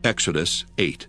Exodus 8.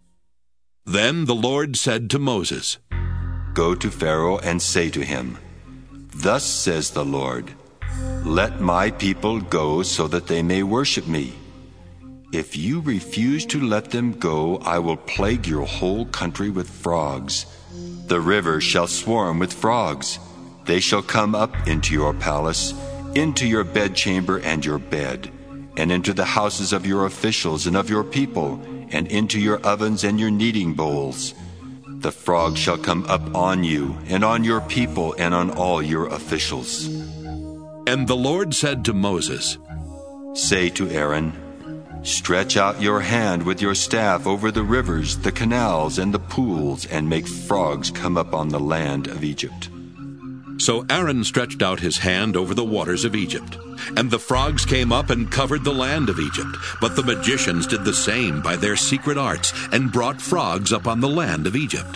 Then the Lord said to Moses, Go to Pharaoh and say to him, Thus says the Lord, Let my people go so that they may worship me. If you refuse to let them go, I will plague your whole country with frogs. The rivers shall swarm with frogs. They shall come up into your palace, into your bedchamber and your bed, and into the houses of your officials and of your people, and into your ovens and your kneading bowls. The frogs shall come up on you, and on your people, and on all your officials. And the Lord said to Moses, Say to Aaron, Stretch out your hand with your staff over the rivers, the canals, and the pools, and make frogs come up on the land of Egypt. So Aaron stretched out his hand over the waters of Egypt, and the frogs came up and covered the land of Egypt. But the magicians did the same by their secret arts, and brought frogs up on the land of Egypt.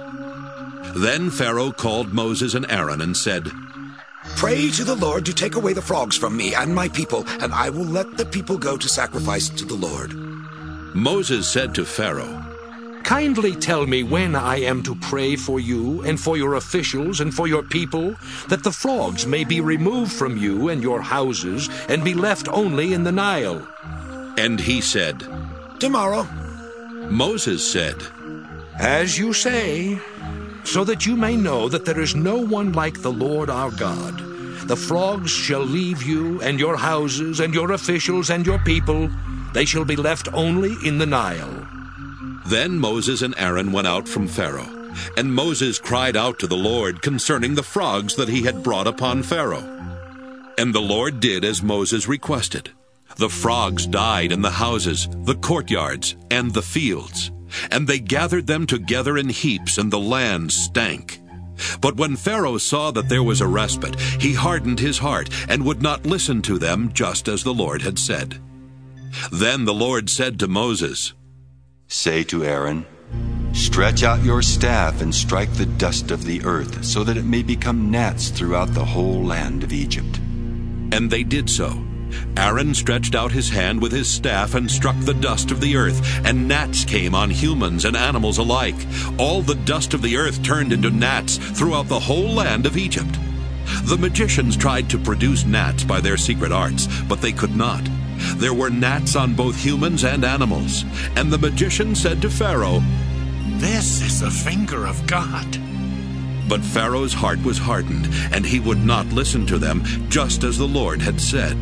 Then Pharaoh called Moses and Aaron and said, Pray to the Lord to take away the frogs from me and my people, and I will let the people go to sacrifice to the Lord. Moses said to Pharaoh, Kindly tell me when I am to pray for you and for your officials and for your people, that the frogs may be removed from you and your houses and be left only in the Nile. And he said, Tomorrow. Moses said, As you say, so that you may know that there is no one like the Lord our God. The frogs shall leave you and your houses and your officials and your people. They shall be left only in the Nile. Then Moses and Aaron went out from Pharaoh, and Moses cried out to the Lord concerning the frogs that he had brought upon Pharaoh. And the Lord did as Moses requested. The frogs died in the houses, the courtyards, and the fields, and they gathered them together in heaps, and the land stank. But when Pharaoh saw that there was a respite, he hardened his heart, and would not listen to them, just as the Lord had said. Then the Lord said to Moses, Say to Aaron, Stretch out your staff and strike the dust of the earth, so that it may become gnats throughout the whole land of Egypt. And they did so. Aaron stretched out his hand with his staff and struck the dust of the earth, and gnats came on humans and animals alike. All the dust of the earth turned into gnats throughout the whole land of Egypt. The magicians tried to produce gnats by their secret arts, but they could not. There were gnats on both humans and animals. And the magician said to Pharaoh, This is the finger of God. But Pharaoh's heart was hardened, and he would not listen to them, just as the Lord had said.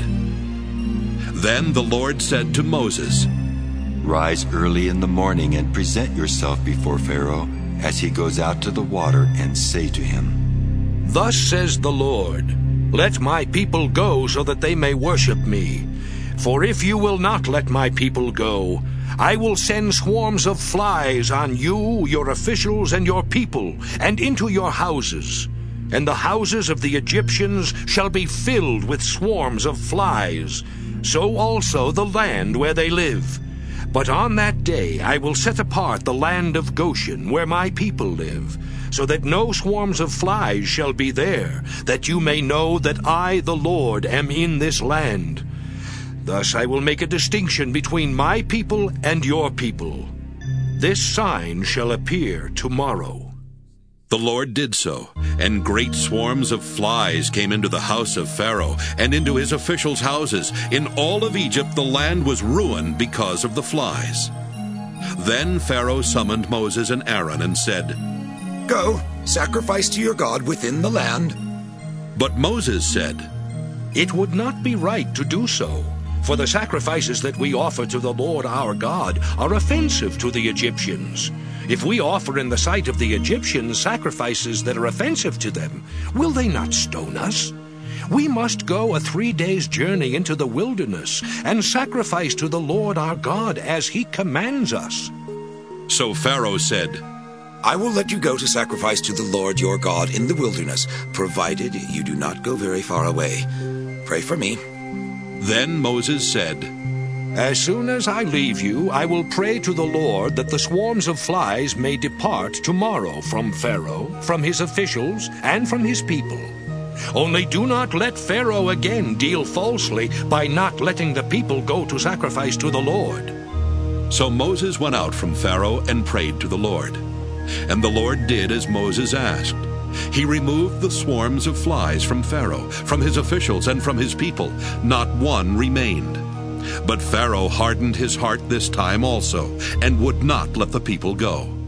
Then the Lord said to Moses, Rise early in the morning and present yourself before Pharaoh as he goes out to the water, and say to him, Thus says the Lord, Let my people go so that they may worship me. For if you will not let my people go, I will send swarms of flies on you, your officials, and your people, and into your houses. And the houses of the Egyptians shall be filled with swarms of flies, so also the land where they live. But on that day I will set apart the land of Goshen, where my people live, so that no swarms of flies shall be there, that you may know that I, the Lord, am in this land. Thus I will make a distinction between my people and your people. This sign shall appear tomorrow. The Lord did so, and great swarms of flies came into the house of Pharaoh and into his officials' houses. In all of Egypt the land was ruined because of the flies. Then Pharaoh summoned Moses and Aaron and said, Go, sacrifice to your God within the land. But Moses said, It would not be right to do so, for the sacrifices that we offer to the Lord our God are offensive to the Egyptians. If we offer in the sight of the Egyptians sacrifices that are offensive to them, will they not stone us? We must go a 3 days' journey into the wilderness and sacrifice to the Lord our God as he commands us. So Pharaoh said, I will let you go to sacrifice to the Lord your God in the wilderness, provided you do not go very far away. Pray for me. Then Moses said, As soon as I leave you, I will pray to the Lord that the swarms of flies may depart tomorrow from Pharaoh, from his officials, and from his people. Only do not let Pharaoh again deal falsely by not letting the people go to sacrifice to the Lord. So Moses went out from Pharaoh and prayed to the Lord. And the Lord did as Moses asked. He removed the swarms of flies from Pharaoh, from his officials, and from his people. Not one remained. But Pharaoh hardened his heart this time also, and would not let the people go.